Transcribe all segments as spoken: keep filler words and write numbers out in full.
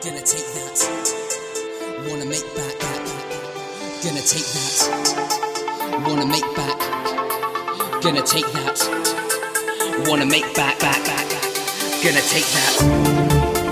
Gonna take that. Wanna make back. Gonna take that. Wanna make back. Gonna take that. Wanna make back, back, back. Gonna take that.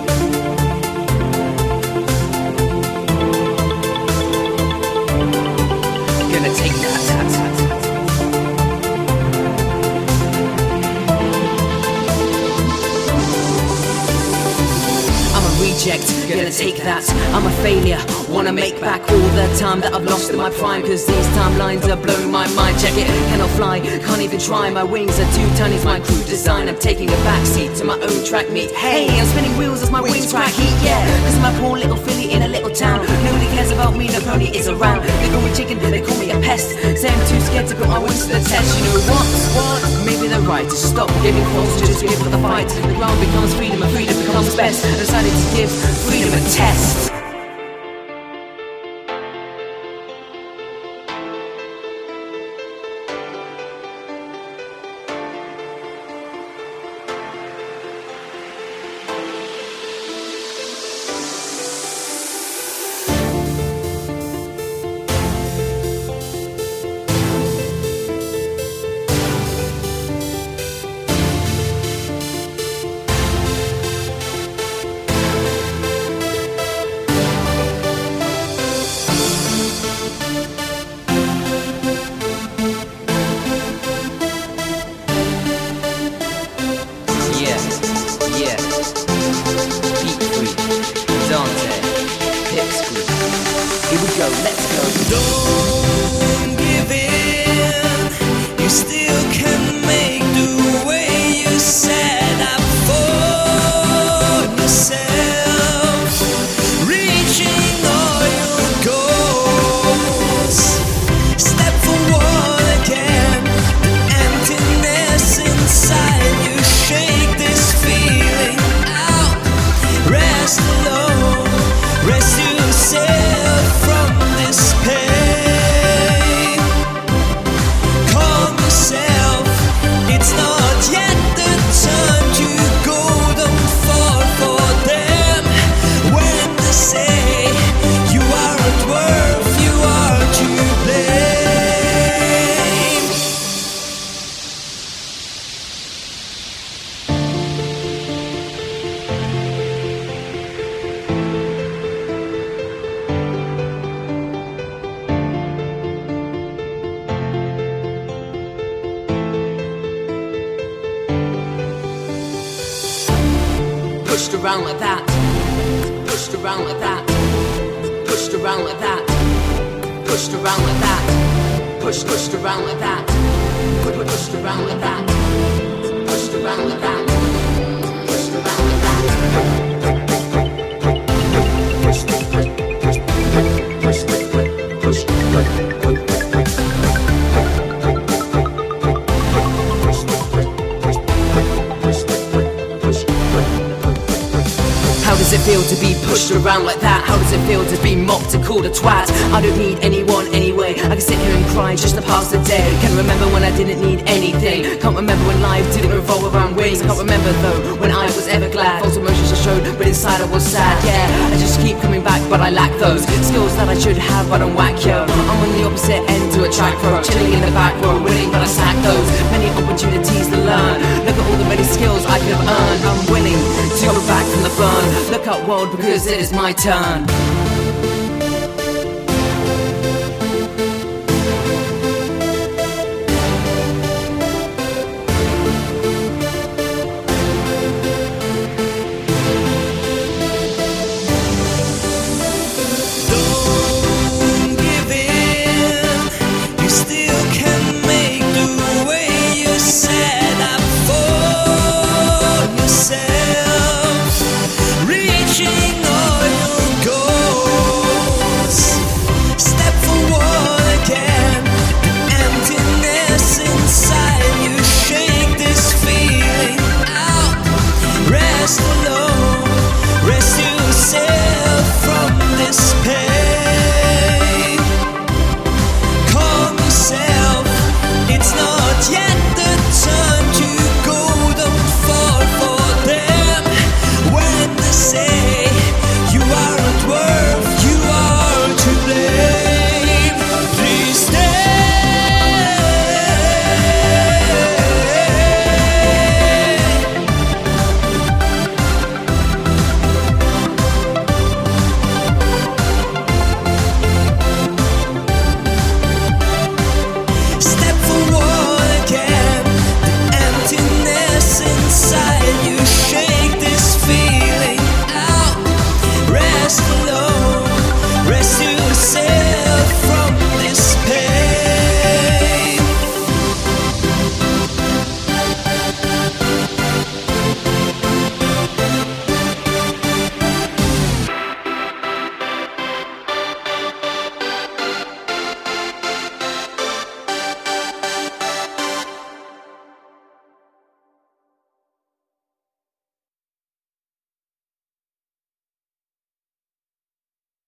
Gonna take that, I'm a failure. Wanna make back all the time that I've lost in my prime, cause these timelines are blowing my mind. Check it, cannot fly, can't even try. My wings are too tiny, it's my crew design. I'm taking a backseat to my own track meet. Hey, I'm spinning wheels as my wings crack heat, yeah. Cause I'm a poor little filly in a little town. Nobody cares about me, no pony is around. They call me chicken, they call me a pest. Say I'm too scared to put my wings to the test. You know what, what? Maybe they're right to stop giving false, just give up the fight. The ground becomes freedom and freedom becomes best. I decided to give freedom a test. Here we go, let's go. Don't give in, you still can make the way you set up for yourself, reaching all your goals. Step forward again, the emptiness inside you, shake this feeling out. Rest alone, rest yourself from this pain. Calm yourself, it's not yet the time to go. Don't fall for them when they say you aren't worth, you are to blame. Pushed around like that, pushed around like that, pushed around like that, pushed around like that, pushed pushed around like that, pushed around like that, pushed around like that, pushed around like that. How does it feel to be pushed around like that? How does it feel to be mocked and called a twat? I don't need anyone anyway. I can sit here and cry just to pass the day. Can't remember when I didn't need anything. Can't remember when life didn't revolve around wings. Can't remember though when I was ever glad. False emotions I showed, but inside I was sad. Yeah, I just keep coming back, but I lack those skills that I should have, but I'm whack, yo. I'm on the opposite end to a track row, chilling in the back row, winning, but I sack those many opportunities to learn. Look at all the many skills I could have earned. I'm willing to go back from the burn. Look up, world, because it is my turn. Don't give in, you still can make the way you set up for yourself, reaching all your goals. Step forward again, the emptiness inside you, shake this feeling out. Rest alone.